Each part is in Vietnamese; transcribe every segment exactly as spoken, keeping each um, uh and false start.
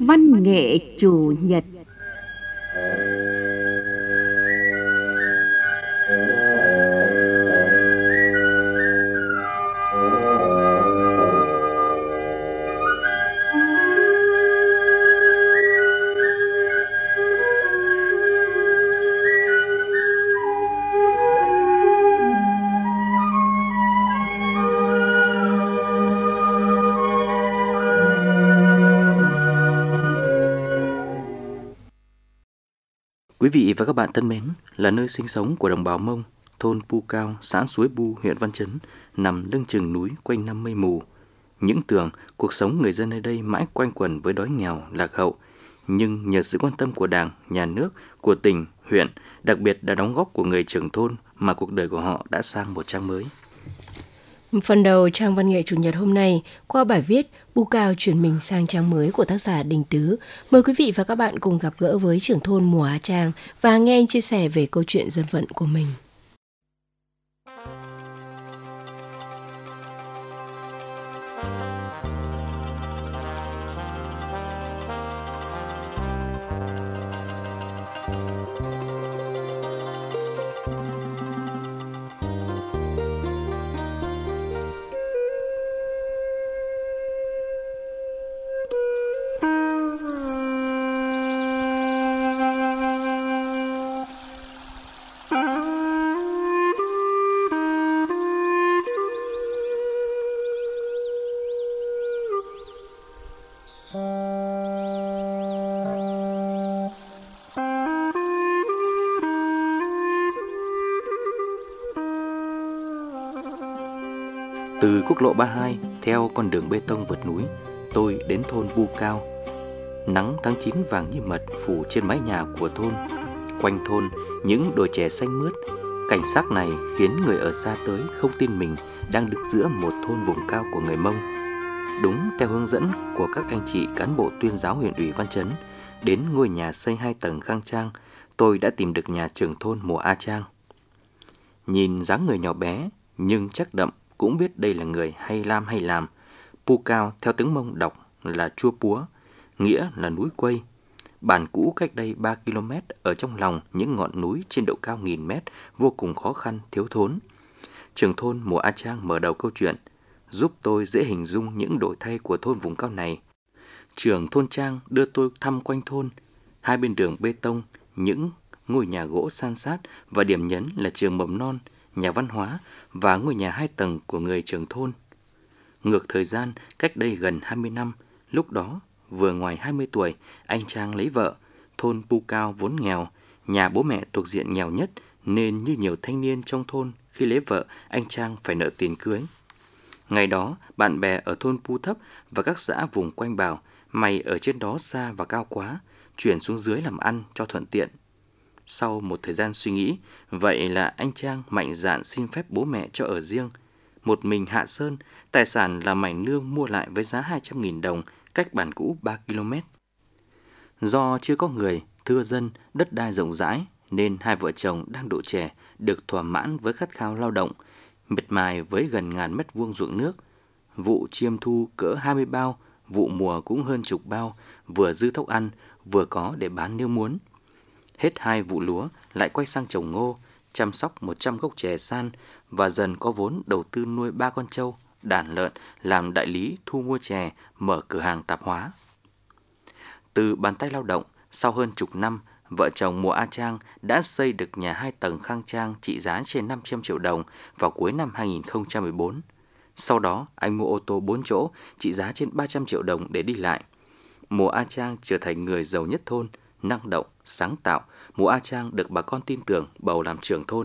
Văn nghệ chủ nhật. Quý vị và các bạn thân mến, là nơi sinh sống của đồng bào Mông, thôn Pu Cao, xã Suối Bu, huyện Văn Chấn, nằm lưng chừng núi quanh năm mây mù. Những tưởng cuộc sống người dân nơi đây mãi quanh quẩn với đói nghèo, lạc hậu, nhưng nhờ sự quan tâm của Đảng, Nhà nước, của tỉnh, huyện, đặc biệt là đóng góp của người trưởng thôn mà cuộc đời của họ đã sang một trang mới. Phần đầu trang văn nghệ chủ nhật hôm nay, qua bài viết Pu Cao chuyển mình sang trang mới của tác giả Đình Tứ, mời quý vị và các bạn cùng gặp gỡ với trưởng thôn Mùa Á Trang và nghe anh chia sẻ về câu chuyện dân vận của mình. Từ quốc lộ ba mươi hai, theo con đường bê tông vượt núi, tôi đến thôn Pu Cao. Nắng tháng chín vàng như mật phủ trên mái nhà của thôn. Quanh thôn, những đồi chè xanh mướt. Cảnh sắc này khiến người ở xa tới không tin mình đang đứng giữa một thôn vùng cao của người Mông. Đúng theo hướng dẫn của các anh chị cán bộ tuyên giáo huyện ủy Văn Chấn, đến ngôi nhà xây hai tầng khang trang, tôi đã tìm được nhà trưởng thôn Mùa A Trang. Nhìn dáng người nhỏ bé, nhưng chắc đậm, cũng biết đây là người hay lam hay làm. Pu Cao theo tiếng Mông đọc là Chua Púa, nghĩa là núi quây. Bản cũ cách đây ba ki lô mét ở trong lòng những ngọn núi trên độ cao nghìn mét, vô cùng khó khăn, thiếu thốn. Trưởng thôn Mùa A Trang mở đầu câu chuyện, giúp tôi dễ hình dung những đổi thay của thôn vùng cao này. Trưởng thôn Trang đưa tôi thăm quanh thôn, hai bên đường bê tông, những ngôi nhà gỗ san sát và điểm nhấn là trường mầm non, nhà văn hóa và ngôi nhà hai tầng của người trưởng thôn. Ngược thời gian, cách đây gần hai mươi năm, lúc đó vừa ngoài hai mươi tuổi, anh Trang lấy vợ. Thôn Pu Cao vốn nghèo, nhà bố mẹ thuộc diện nghèo nhất nên như nhiều thanh niên trong thôn, khi lấy vợ, anh Trang phải nợ tiền cưới. Ngày đó, bạn bè ở thôn Pu Thấp và các xã vùng quanh bảo, mày ở trên đó xa và cao quá, chuyển xuống dưới làm ăn cho thuận tiện. Sau một thời gian suy nghĩ, vậy là anh Trang mạnh dạn xin phép bố mẹ cho ở riêng. Một mình hạ sơn, tài sản là mảnh nương mua lại với giá hai trăm nghìn đồng, cách bản cũ ba ki lô mét. Do chưa có người, thưa dân, đất đai rộng rãi, nên hai vợ chồng đang độ trẻ, được thỏa mãn với khát khao lao động, miệt mài với gần ngàn mét vuông ruộng nước. Vụ chiêm thu cỡ hai mươi bao, vụ mùa cũng hơn chục bao, vừa dư thóc ăn, vừa có để bán nếu muốn. Hết hai vụ lúa, lại quay sang trồng ngô, chăm sóc một trăm gốc chè san và dần có vốn đầu tư nuôi ba con trâu, đàn lợn, làm đại lý thu mua chè, mở cửa hàng tạp hóa. Từ bàn tay lao động, sau hơn chục năm, vợ chồng Mùa A Trang đã xây được nhà hai tầng khang trang trị giá trên năm trăm triệu đồng vào cuối năm hai nghìn không trăm mười bốn. Sau đó, anh mua ô tô bốn chỗ trị giá trên ba trăm triệu đồng để đi lại. Mùa A Trang trở thành người giàu nhất thôn, năng động, sáng tạo. Mùa A Trang được bà con tin tưởng bầu làm trưởng thôn.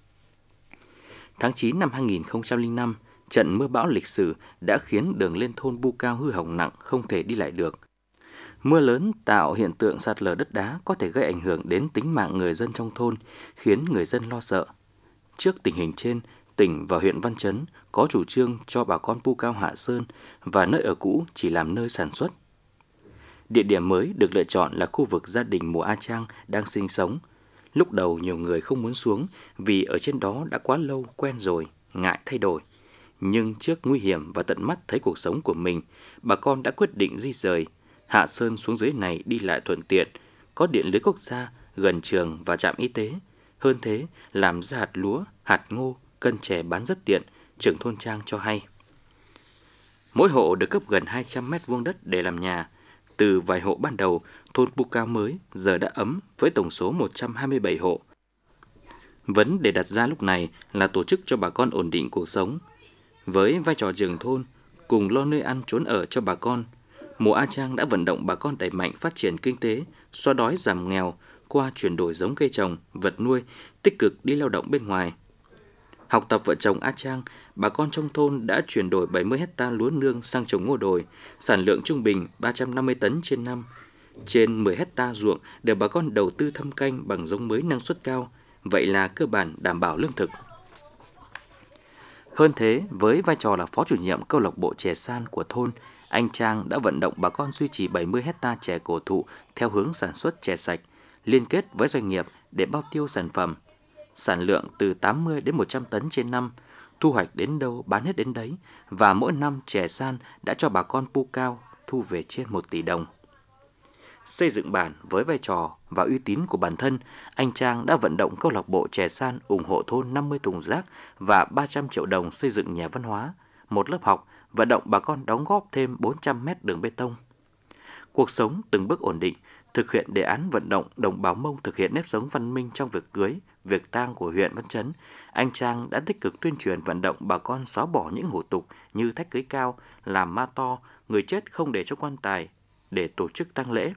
Tháng chín năm hai nghìn không trăm lẻ năm, trận mưa bão lịch sử đã khiến đường lên thôn Pu Cao hư hỏng nặng, không thể đi lại được. Mưa lớn tạo hiện tượng sạt lở đất đá có thể gây ảnh hưởng đến tính mạng người dân trong thôn, khiến người dân lo sợ. Trước tình hình trên, tỉnh và huyện Văn Chấn có chủ trương cho bà con Pu Cao hạ sơn và nơi ở cũ chỉ làm nơi sản xuất. Địa điểm mới được lựa chọn là khu vực gia đình Mùa A Trang đang sinh sống. Lúc đầu nhiều người không muốn xuống vì ở trên đó đã quá lâu quen rồi, ngại thay đổi. Nhưng trước nguy hiểm và tận mắt thấy cuộc sống của mình, bà con đã quyết định di rời. Hạ Sơn xuống dưới này đi lại thuận tiện, có điện lưới quốc gia, gần trường và trạm y tế. Hơn thế, làm ra hạt lúa, hạt ngô, cân chè bán rất tiện, trưởng thôn Trang cho hay. Mỗi hộ được cấp gần hai trăm mét vuông đất để làm nhà. Từ vài hộ ban đầu, thôn Pu Cao mới giờ đã ấm với tổng số một trăm hai mươi bảy hộ. Vấn đề đặt ra lúc này là tổ chức cho bà con ổn định cuộc sống. Với vai trò trưởng thôn, cùng lo nơi ăn trốn ở cho bà con, Mùa A Trang đã vận động bà con đẩy mạnh phát triển kinh tế, xóa đói giảm nghèo qua chuyển đổi giống cây trồng, vật nuôi, tích cực đi lao động bên ngoài. Học tập vợ chồng A Trang, bà con trong thôn đã chuyển đổi bảy mươi héc ta lúa nương sang trồng ngô đồi, sản lượng trung bình ba trăm năm mươi tấn trên năm. Trên mười héc ta ruộng đều bà con đầu tư thâm canh bằng giống mới năng suất cao, vậy là cơ bản đảm bảo lương thực. Hơn thế, với vai trò là phó chủ nhiệm câu lạc bộ chè san của thôn, anh Trang đã vận động bà con duy trì bảy mươi héc ta chè cổ thụ theo hướng sản xuất chè sạch, liên kết với doanh nghiệp để bao tiêu sản phẩm. Sản lượng từ tám mươi đến một trăm tấn trên năm, thu hoạch đến đâu bán hết đến đấy, và mỗi năm chè san đã cho bà con Pu Cao thu về trên một tỷ đồng. Xây dựng bản với vai trò và uy tín của bản thân, anh Trang đã vận động câu lạc bộ chè san ủng hộ thôn năm mươi thùng rác và ba trăm triệu đồng xây dựng nhà văn hóa, một lớp học, vận động bà con đóng góp thêm bốn trăm mét đường bê tông. Cuộc sống từng bước ổn định, thực hiện đề án vận động đồng bào Mông thực hiện nếp sống văn minh trong việc cưới, việc tang của huyện Văn Chấn, anh Trang đã tích cực tuyên truyền vận động bà con xóa bỏ những hủ tục như thách cưới cao, làm ma to, người chết không để cho quan tài để tổ chức tang lễ.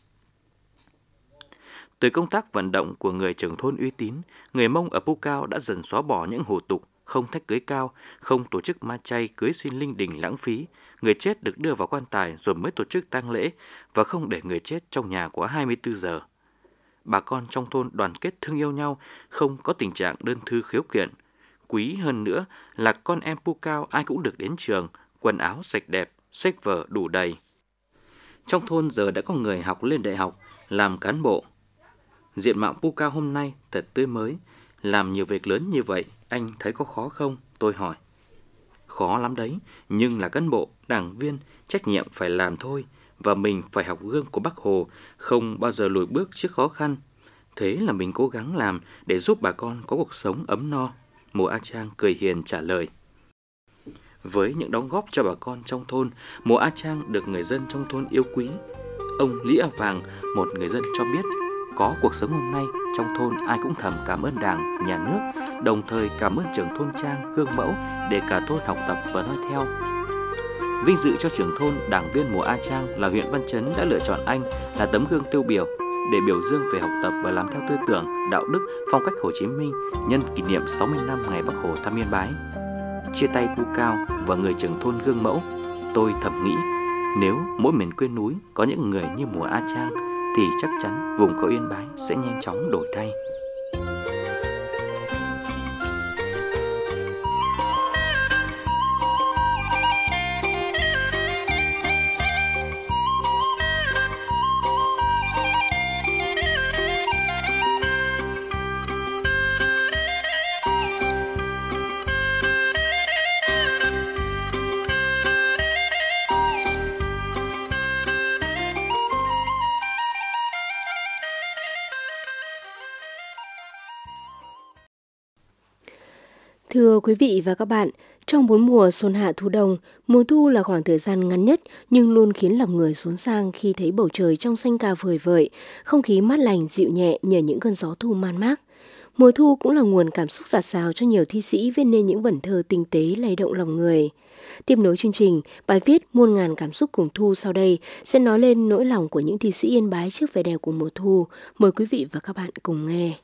Từ công tác vận động của người trưởng thôn uy tín, người Mông ở Pu Cao đã dần xóa bỏ những hủ tục không thách cưới cao, không tổ chức ma chay cưới xin linh đình lãng phí, người chết được đưa vào quan tài rồi mới tổ chức tang lễ và không để người chết trong nhà quá hai mươi tư giờ. Bà con trong thôn đoàn kết thương yêu nhau, không có tình trạng đơn thư khiếu kiện. Quý hơn nữa là con em Pu Cao ai cũng được đến trường, quần áo sạch đẹp, sách vở đủ đầy. Trong thôn giờ đã có người học lên đại học, làm cán bộ. Diện mạo Pu Cao hôm nay thật tươi mới. Làm nhiều việc lớn như vậy, anh thấy có khó không? Tôi hỏi. Khó lắm đấy, nhưng là cán bộ, đảng viên, trách nhiệm phải làm thôi. Và mình phải học gương của Bác Hồ, không bao giờ lùi bước trước khó khăn. Thế là mình cố gắng làm để giúp bà con có cuộc sống ấm no. Mùa A Trang cười hiền trả lời. Với những đóng góp cho bà con trong thôn, Mùa A Trang được người dân trong thôn yêu quý. Ông Lý A Vàng, một người dân cho biết, có cuộc sống hôm nay, trong thôn ai cũng thầm cảm ơn Đảng, Nhà nước, đồng thời cảm ơn trưởng thôn Trang, gương mẫu để cả thôn học tập và noi theo. Vinh dự cho trưởng thôn, đảng viên Mùa A Trang là huyện Văn Chấn đã lựa chọn anh là tấm gương tiêu biểu để biểu dương về học tập và làm theo tư tưởng, đạo đức, phong cách Hồ Chí Minh nhân kỷ niệm sáu mươi năm ngày Bác Hồ thăm Yên Bái. Chia tay Pu Cao và người trưởng thôn gương mẫu, tôi thầm nghĩ nếu mỗi miền quê núi có những người như Mùa A Trang thì chắc chắn vùng có Yên Bái sẽ nhanh chóng đổi thay. Thưa quý vị và các bạn, trong bốn mùa xuân hạ thu đông, mùa thu là khoảng thời gian ngắn nhất nhưng luôn khiến lòng người xốn sang khi thấy bầu trời trong xanh cao vời vợi, không khí mát lành dịu nhẹ nhờ những cơn gió thu man mác. Mùa thu cũng là nguồn cảm xúc dạt dào cho nhiều thi sĩ viết nên những vần thơ tinh tế lay động lòng người. Tiếp nối chương trình, bài viết Muôn ngàn cảm xúc cùng thu sau đây sẽ nói lên nỗi lòng của những thi sĩ Yên Bái trước vẻ đẹp của mùa thu. Mời quý vị và các bạn cùng nghe.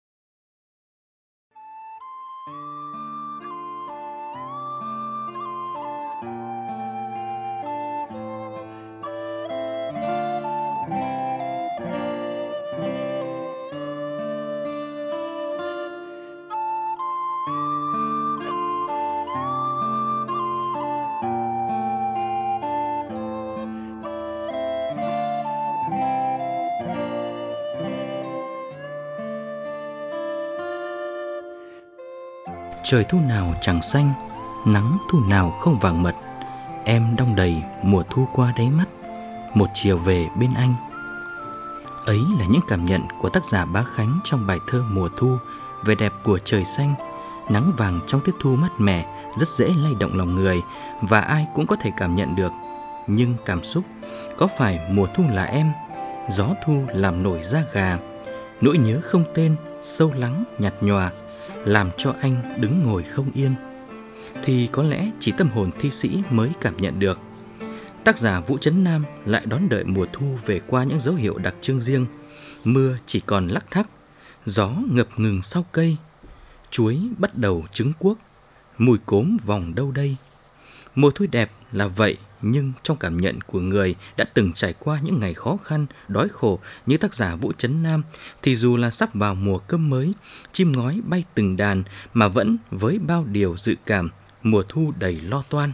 Trời thu nào chẳng xanh, nắng thu nào không vàng mật, em đong đầy mùa thu qua đáy mắt. một chiều về bên anh. Ấy là những cảm nhận của tác giả Bá Khánh trong bài thơ Mùa Thu, về đẹp của trời xanh. Nắng vàng trong tiết thu mát mẻ rất dễ lay động lòng người và ai cũng có thể cảm nhận được. Nhưng cảm xúc, có phải mùa thu là em, gió thu làm nổi da gà, nỗi nhớ không tên, sâu lắng, nhạt nhòa, làm cho anh đứng ngồi không yên, thì có lẽ chỉ tâm hồn thi sĩ mới cảm nhận được. Tác giả Vũ Trấn Nam lại đón đợi mùa thu về qua những dấu hiệu đặc trưng riêng. Mưa chỉ còn lắc thắc, gió ngập ngừng sau cây, chuối bắt đầu trứng cuốc, mùi cốm vòng đâu đây. Mùa thu đẹp là vậy, nhưng trong cảm nhận của người đã từng trải qua những ngày khó khăn, đói khổ như tác giả Vũ Trấn Nam, thì dù là sắp vào mùa cơm mới, chim ngói bay từng đàn mà vẫn với bao điều dự cảm, mùa thu đầy lo toan.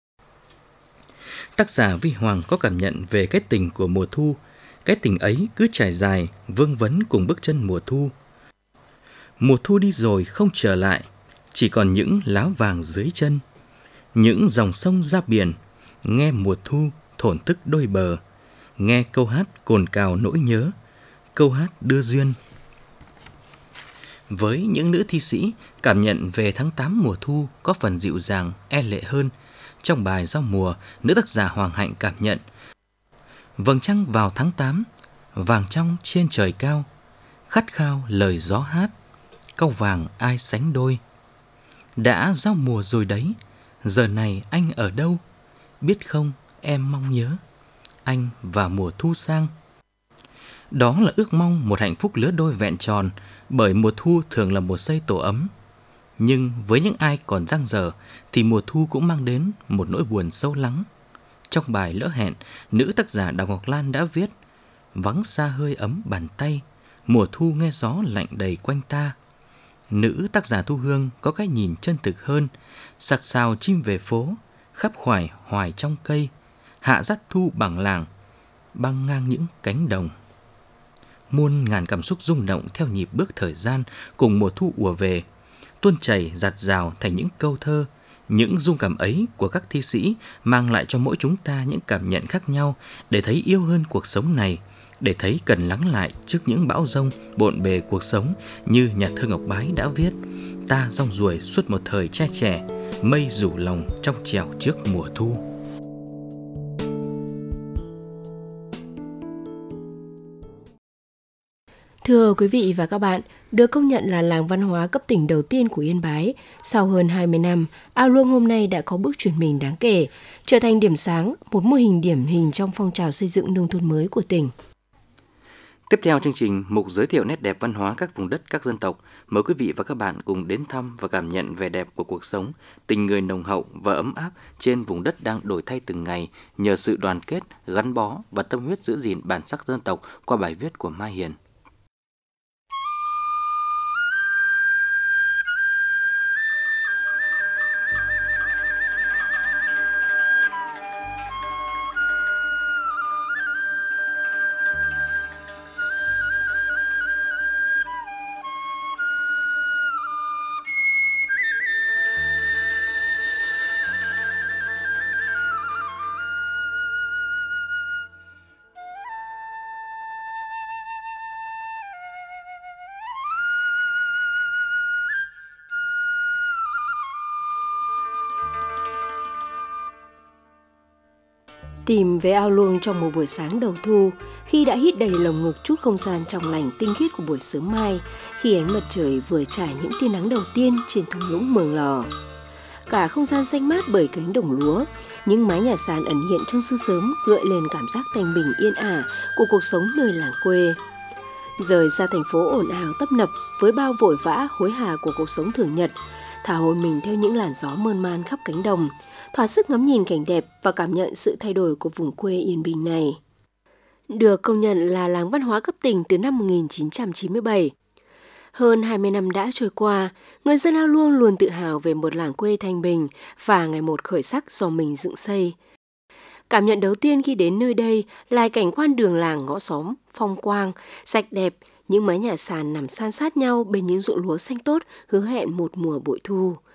Tác giả Vi Hoàng có cảm nhận về cái tình của mùa thu. Cái tình ấy cứ trải dài, vương vấn cùng bước chân mùa thu. Mùa thu đi rồi không trở lại, chỉ còn những lá vàng dưới chân. Những dòng sông ra biển, nghe mùa thu thổn thức đôi bờ. Nghe câu hát cồn cào nỗi nhớ, câu hát đưa duyên. Với những nữ thi sĩ, cảm nhận về tháng tám mùa thu có phần dịu dàng, e lệ hơn. Trong bài Giao mùa, nữ tác giả Hoàng Hạnh cảm nhận: vầng trăng vào tháng tám, vàng trong trên trời cao, khát khao lời gió hát, cau vàng ai sánh đôi. Đã giao mùa rồi đấy, giờ này anh ở đâu? Biết không, em mong nhớ anh và mùa thu sang. Đó là ước mong một hạnh phúc lứa đôi vẹn tròn, bởi mùa thu thường là một giây tổ ấm. Nhưng với những ai còn dang dở thì mùa thu cũng mang đến một nỗi buồn sâu lắng. Trong bài Lỡ hẹn, nữ tác giả Đào Ngọc Lan đã viết: vắng xa hơi ấm bàn tay, mùa thu nghe gió lạnh đầy quanh ta. Nữ tác giả Thu Hương có cái nhìn chân thực hơn: sạc sào chim về phố, khắp khoải hoài trong cây, hạ dắt thu bằng làng, băng ngang những cánh đồng. Muôn ngàn cảm xúc rung động theo nhịp bước thời gian cùng mùa thu ùa về, tuôn chảy dạt dào thành những câu thơ. Những dung cảm ấy của các thi sĩ mang lại cho mỗi chúng ta những cảm nhận khác nhau, để thấy yêu hơn cuộc sống này, để thấy cần lắng lại trước những bão giông bộn bề cuộc sống. Như nhà thơ Ngọc Bái đã viết: ta rong ruổi suốt một thời trai trẻ, mây rủ lòng trong trèo trước mùa thu. Thưa quý vị và các bạn, được công nhận là làng văn hóa cấp tỉnh đầu tiên của Yên Bái, sau hơn hai mươi năm, Ao Luông hôm nay đã có bước chuyển mình đáng kể, trở thành điểm sáng, một mô hình điển hình trong phong trào xây dựng nông thôn mới của tỉnh. Tiếp theo chương trình, mục giới thiệu nét đẹp văn hóa các vùng đất các dân tộc. Mời quý vị và các bạn cùng đến thăm và cảm nhận vẻ đẹp của cuộc sống, tình người nồng hậu và ấm áp trên vùng đất đang đổi thay từng ngày nhờ sự đoàn kết, gắn bó và tâm huyết giữ gìn bản sắc dân tộc qua bài viết của Mai Hiền. Tìm về Ao Luông trong một buổi sáng đầu thu, khi đã hít đầy lồng ngực chút không gian trong lành tinh khiết của buổi sớm mai, khi ánh mặt trời vừa trải những tia nắng đầu tiên trên thung lũng Mường Lò. Cả không gian xanh mát bởi cánh đồng lúa, những mái nhà sàn ẩn hiện trong sương sớm gợi lên cảm giác thanh bình yên ả của cuộc sống nơi làng quê. Rời xa thành phố ồn ào tấp nập với bao vội vã hối hả của cuộc sống thường nhật, thả hồn mình theo những làn gió mơn man khắp cánh đồng, thỏa sức ngắm nhìn cảnh đẹp và cảm nhận sự thay đổi của vùng quê yên bình này. Được công nhận là làng văn hóa cấp tỉnh từ năm một nghìn chín trăm chín mươi bảy. Hơn hai mươi năm đã trôi qua, người dân Ao Luông luôn tự hào về một làng quê thanh bình và ngày một khởi sắc do mình dựng xây. Cảm nhận đầu tiên khi đến nơi đây là cảnh quan đường làng ngõ xóm, phong quang, sạch đẹp, những mái nhà sàn nằm san sát nhau bên những ruộng lúa xanh tốt hứa hẹn một mùa bội thu.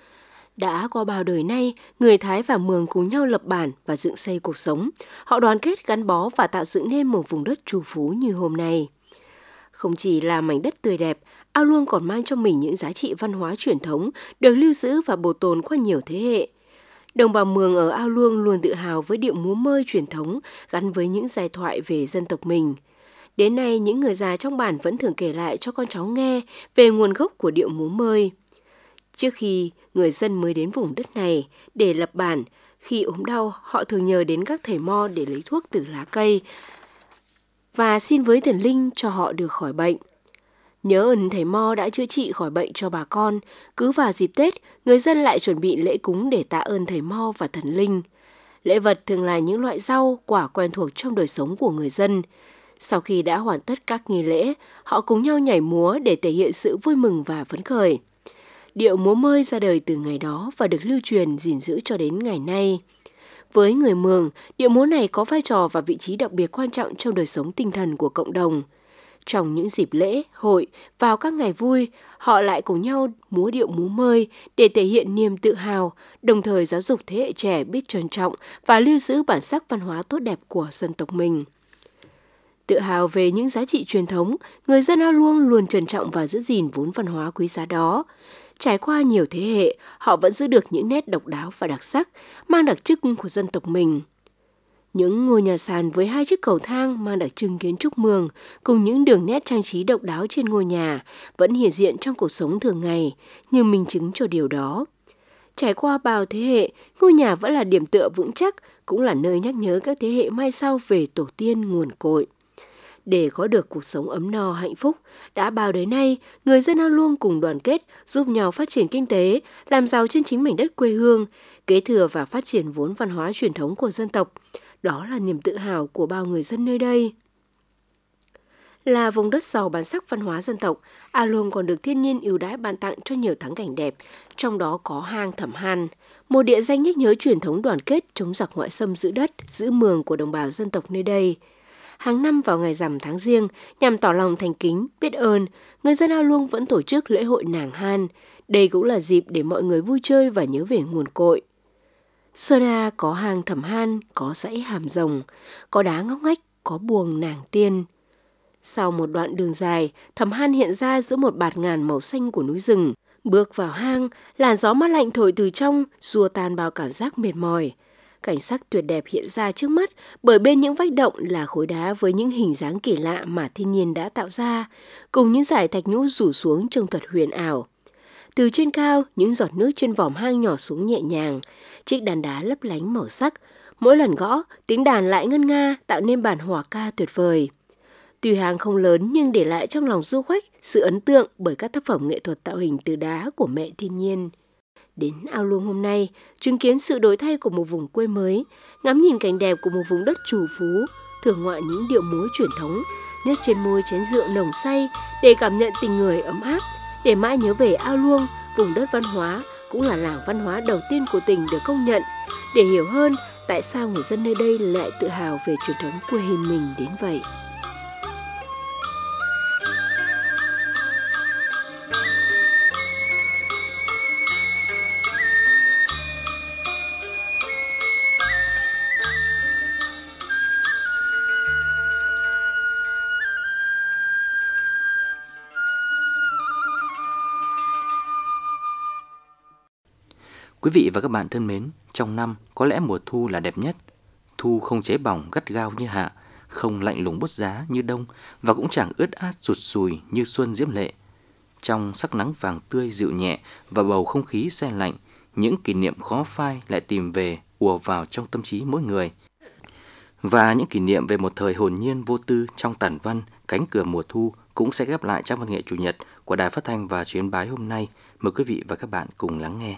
Đã qua bao đời nay, người Thái và Mường cùng nhau lập bản và dựng xây cuộc sống. Họ đoàn kết gắn bó và tạo dựng nên một vùng đất trù phú như hôm nay. Không chỉ là mảnh đất tươi đẹp, Ao Luông còn mang trong mình những giá trị văn hóa truyền thống được lưu giữ và bảo tồn qua nhiều thế hệ. Đồng bào Mường ở Ao Luông luôn tự hào với điệu múa mơi truyền thống gắn với những giai thoại về dân tộc mình. Đến nay, những người già trong bản vẫn thường kể lại cho con cháu nghe về nguồn gốc của điệu múa mơi. Trước khi người dân mới đến vùng đất này để lập bản, khi ốm đau, họ thường nhờ đến các thầy mo để lấy thuốc từ lá cây và xin với thần linh cho họ được khỏi bệnh. Nhớ ơn thầy mo đã chữa trị khỏi bệnh cho bà con, cứ vào dịp Tết, người dân lại chuẩn bị lễ cúng để tạ ơn thầy mo và thần linh. Lễ vật thường là những loại rau, quả quen thuộc trong đời sống của người dân. Sau khi đã hoàn tất các nghi lễ, họ cùng nhau nhảy múa để thể hiện sự vui mừng và phấn khởi. Điệu múa mơi ra đời từ ngày đó và được lưu truyền gìn giữ cho đến ngày nay. Với người Mường, điệu múa này có vai trò và vị trí đặc biệt quan trọng trong đời sống tinh thần của cộng đồng. Trong những dịp lễ, hội, vào các ngày vui, họ lại cùng nhau múa điệu múa mơi để thể hiện niềm tự hào, đồng thời giáo dục thế hệ trẻ biết trân trọng và lưu giữ bản sắc văn hóa tốt đẹp của dân tộc mình. Tự hào về những giá trị truyền thống, người dân Ao Luông luôn trân trọng và giữ gìn vốn văn hóa quý giá đó. Trải qua nhiều thế hệ, họ vẫn giữ được những nét độc đáo và đặc sắc, mang đặc trưng của dân tộc mình. Những ngôi nhà sàn với hai chiếc cầu thang mang đặc trưng kiến trúc Mường cùng những đường nét trang trí độc đáo trên ngôi nhà vẫn hiện diện trong cuộc sống thường ngày, như minh chứng cho điều đó. Trải qua bao thế hệ, ngôi nhà vẫn là điểm tựa vững chắc, cũng là nơi nhắc nhớ các thế hệ mai sau về tổ tiên nguồn cội. Để có được cuộc sống ấm no hạnh phúc, đã bao đời nay, người dân Ao Luông cùng đoàn kết, giúp nhau phát triển kinh tế, làm giàu trên chính mảnh đất quê hương, kế thừa và phát triển vốn văn hóa truyền thống của dân tộc. Đó là niềm tự hào của bao người dân nơi đây. Là vùng đất giàu bản sắc văn hóa dân tộc, Ao Luông còn được thiên nhiên ưu đãi ban tặng cho nhiều thắng cảnh đẹp, trong đó có hang Thẩm Han, một địa danh nhắc nhớ truyền thống đoàn kết chống giặc ngoại xâm giữ đất, giữ Mường của đồng bào dân tộc nơi đây. Hàng năm vào ngày rằm tháng Giêng, nhằm tỏ lòng thành kính, biết ơn, người dân Ao Luông vẫn tổ chức lễ hội nàng Han. Đây cũng là dịp để mọi người vui chơi và nhớ về nguồn cội. Sơn A có hang Thẩm Han, có dãy Hàm Rồng, có đá ngóc ngách, có buồng nàng tiên. Sau một đoạn đường dài, Thẩm Han hiện ra giữa một bạt ngàn màu xanh của núi rừng. Bước vào hang, làn gió mát lạnh thổi từ trong, xua tan bao cảm giác mệt mỏi. Cảnh sắc tuyệt đẹp hiện ra trước mắt bởi bên những vách động là khối đá với những hình dáng kỳ lạ mà thiên nhiên đã tạo ra, cùng những dải thạch nhũ rủ xuống trông thật huyền ảo. Từ trên cao, những giọt nước trên vòm hang nhỏ xuống nhẹ nhàng, chiếc đàn đá lấp lánh màu sắc. Mỗi lần gõ, tiếng đàn lại ngân nga tạo nên bản hòa ca tuyệt vời. Tuy hang không lớn nhưng để lại trong lòng du khách sự ấn tượng bởi các tác phẩm nghệ thuật tạo hình từ đá của mẹ thiên nhiên. Đến Ao Luông hôm nay, chứng kiến sự đổi thay của một vùng quê mới, ngắm nhìn cảnh đẹp của một vùng đất trù phú, thưởng ngoạn những điệu múa truyền thống, nhếch trên môi chén rượu nồng say để cảm nhận tình người ấm áp, để mãi nhớ về Ao Luông, vùng đất văn hóa, cũng là làng văn hóa đầu tiên của tỉnh được công nhận, để hiểu hơn tại sao người dân nơi đây lại tự hào về truyền thống quê hương mình đến vậy. Quý vị và các bạn thân mến, trong năm có lẽ mùa thu là đẹp nhất. Thu không cháy bỏng gắt gao như hạ, không lạnh lùng bút giá như đông và cũng chẳng ướt át sụt sùi như xuân diễm lệ. Trong sắc nắng vàng tươi dịu nhẹ và bầu không khí se lạnh, những kỷ niệm khó phai lại tìm về ùa vào trong tâm trí mỗi người. Và những kỷ niệm về một thời hồn nhiên vô tư trong tản văn Cánh cửa mùa thu cũng sẽ ghép lại trong văn nghệ chủ nhật của Đài Phát thanh và Truyền hình Bái hôm nay. Mời quý vị và các bạn cùng lắng nghe.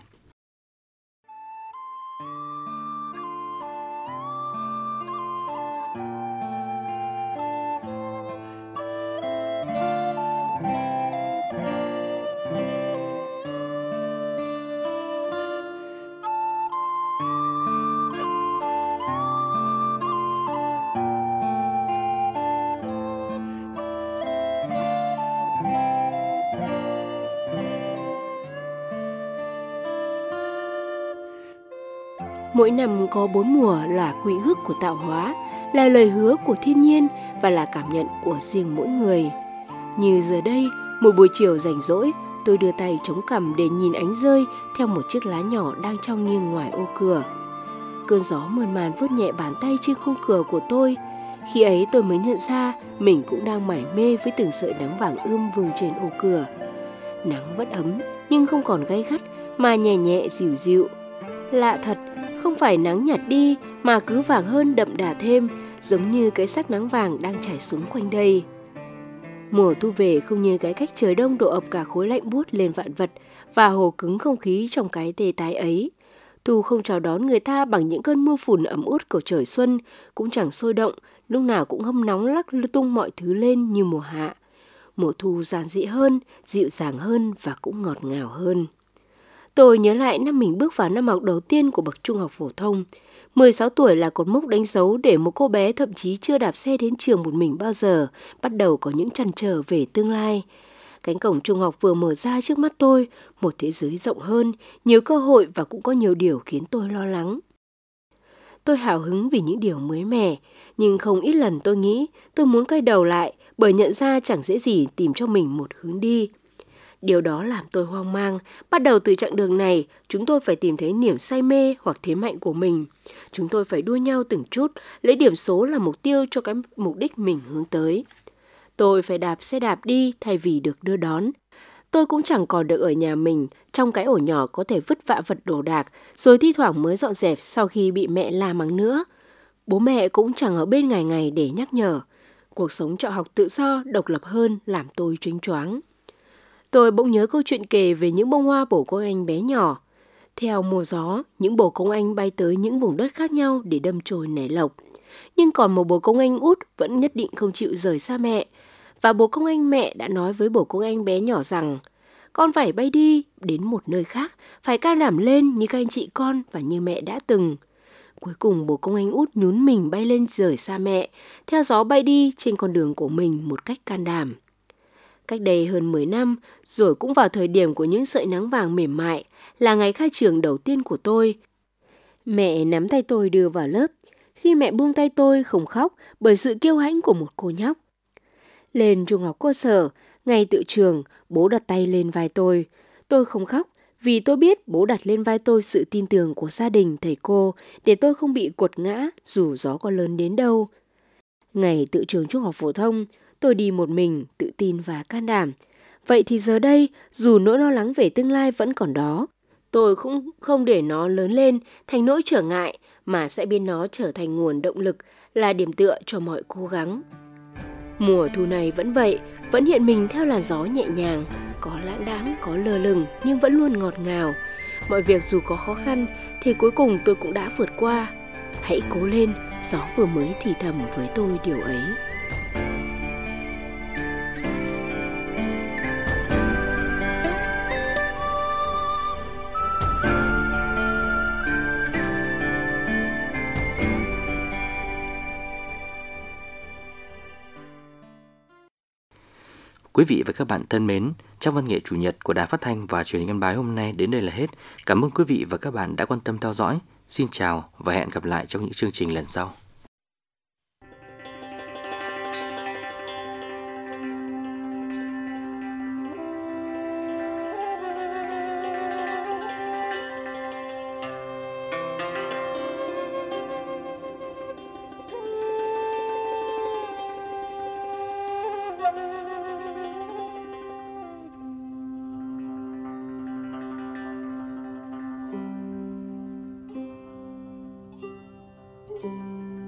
Mỗi năm có bốn mùa là quy ước của tạo hóa, là lời hứa của thiên nhiên và là cảm nhận của riêng mỗi người. Như giờ đây, một buổi chiều rảnh rỗi, tôi đưa tay chống cằm để nhìn ánh rơi theo một chiếc lá nhỏ đang trao nghiêng ngoài ô cửa. Cơn gió mơn man vuốt nhẹ bàn tay trên khung cửa của tôi. Khi ấy tôi mới nhận ra mình cũng đang mải mê với từng sợi nắng vàng ươm vương trên ô cửa. Nắng vẫn ấm nhưng không còn gay gắt mà nhẹ nhẹ dịu dịu. Lạ thật, không phải nắng nhạt đi mà cứ vàng hơn đậm đà thêm, giống như cái sắc nắng vàng đang trải xuống quanh đây. Mùa thu về không như cái cách trời đông đổ ập cả khối lạnh buốt lên vạn vật và hồ cứng không khí trong cái tê tái ấy. Thu không chào đón người ta bằng những cơn mưa phùn ẩm ướt của trời xuân, cũng chẳng sôi động, lúc nào cũng hâm nóng lắc tung mọi thứ lên như mùa hạ. Mùa thu giản dị hơn, dịu dàng hơn và cũng ngọt ngào hơn. Tôi nhớ lại năm mình bước vào năm học đầu tiên của bậc trung học phổ thông. mười sáu tuổi là cột mốc đánh dấu để một cô bé thậm chí chưa đạp xe đến trường một mình bao giờ, bắt đầu có những trăn trở về tương lai. Cánh cổng trung học vừa mở ra trước mắt tôi, một thế giới rộng hơn, nhiều cơ hội và cũng có nhiều điều khiến tôi lo lắng. Tôi hào hứng vì những điều mới mẻ, nhưng không ít lần tôi nghĩ tôi muốn quay đầu lại bởi nhận ra chẳng dễ gì tìm cho mình một hướng đi. Điều đó làm tôi hoang mang. Bắt đầu từ chặng đường này, chúng tôi phải tìm thấy niềm say mê hoặc thế mạnh của mình. Chúng tôi phải đua nhau từng chút, lấy điểm số là mục tiêu cho cái mục đích mình hướng tới. Tôi phải đạp xe đạp đi thay vì được đưa đón. Tôi cũng chẳng còn được ở nhà mình, trong cái ổ nhỏ có thể vứt vạ vật đồ đạc, rồi thi thoảng mới dọn dẹp sau khi bị mẹ la mắng nữa. Bố mẹ cũng chẳng ở bên ngày ngày để nhắc nhở. Cuộc sống trọ học tự do, độc lập hơn làm tôi choáng choáng. Tôi bỗng nhớ câu chuyện kể về những bông hoa bồ công anh bé nhỏ. Theo mùa gió, những bồ công anh bay tới những vùng đất khác nhau để đâm chồi nảy lộc. Nhưng còn một bồ công anh út vẫn nhất định không chịu rời xa mẹ. Và bồ công anh mẹ đã nói với bồ công anh bé nhỏ rằng con phải bay đi đến một nơi khác, phải can đảm lên như các anh chị con và như mẹ đã từng. Cuối cùng bồ công anh út nhún mình bay lên rời xa mẹ, theo gió bay đi trên con đường của mình một cách can đảm. Cách đây hơn mười năm, rồi cũng vào thời điểm của những sợi nắng vàng mềm mại, là ngày khai trường đầu tiên của tôi. Mẹ nắm tay tôi đưa vào lớp. Khi mẹ buông tay tôi không khóc bởi sự kiêu hãnh của một cô nhóc. Lên trung học cơ sở, ngày tự trường, bố đặt tay lên vai tôi. Tôi không khóc vì tôi biết bố đặt lên vai tôi sự tin tưởng của gia đình, thầy cô để tôi không bị quật ngã dù gió có lớn đến đâu. Ngày tự trường trung học phổ thông, tôi đi một mình, tự tin và can đảm. Vậy thì giờ đây, dù nỗi lo lắng về tương lai vẫn còn đó, tôi cũng không để nó lớn lên thành nỗi trở ngại mà sẽ biến nó trở thành nguồn động lực, là điểm tựa cho mọi cố gắng. Mùa thu này vẫn vậy, vẫn hiện mình theo làn gió nhẹ nhàng, có lãng đãng, có lơ lửng nhưng vẫn luôn ngọt ngào. Mọi việc dù có khó khăn thì cuối cùng tôi cũng đã vượt qua. Hãy cố lên, gió vừa mới thì thầm với tôi điều ấy. Quý vị và các bạn thân mến, trong văn nghệ chủ nhật của Đài Phát thanh và Truyền hình Yên Bái hôm nay đến đây là hết. Cảm ơn quý vị và các bạn đã quan tâm theo dõi. Xin chào và hẹn gặp lại trong những chương trình lần sau. Thank you.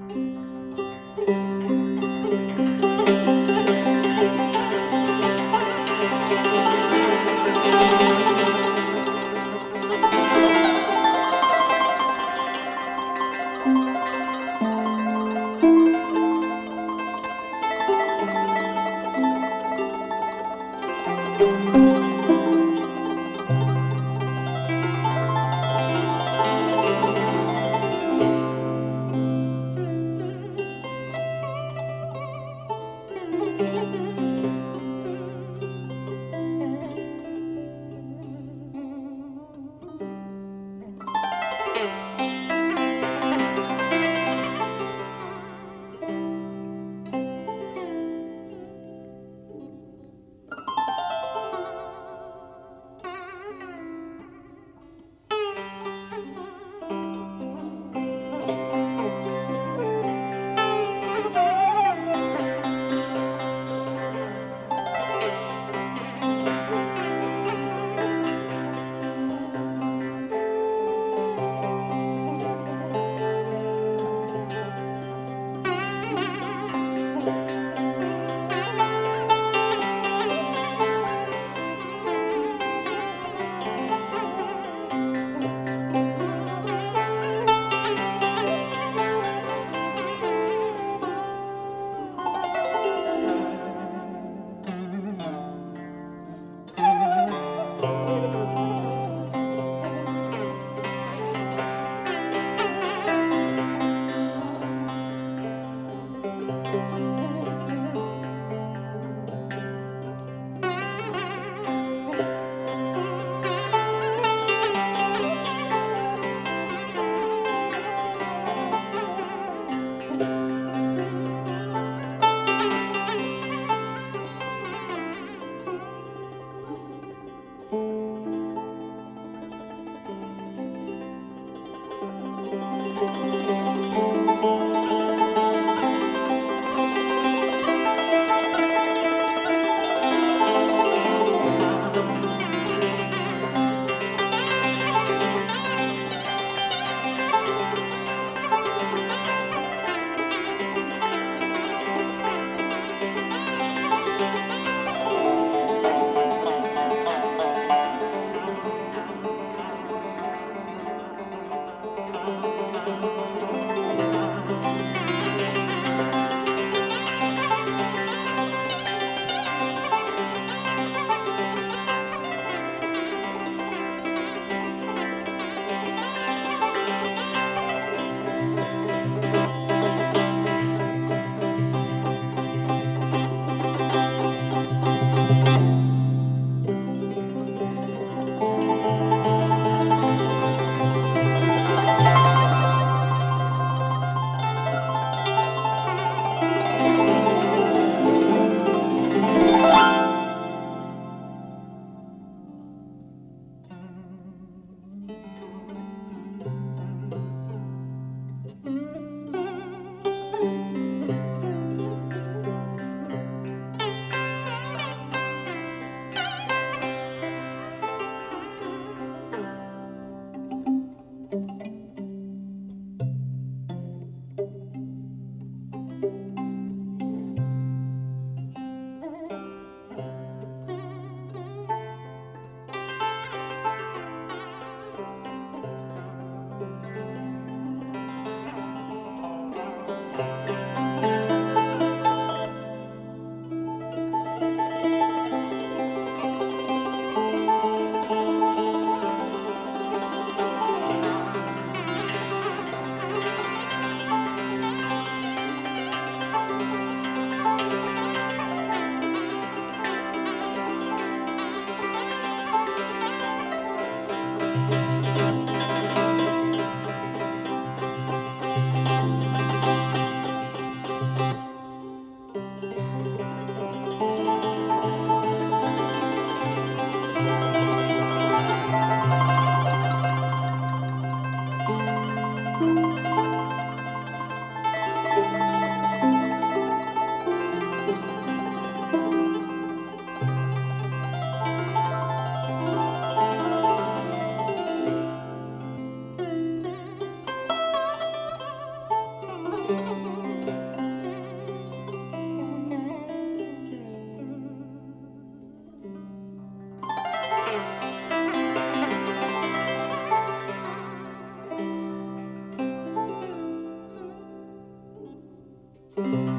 Thank you.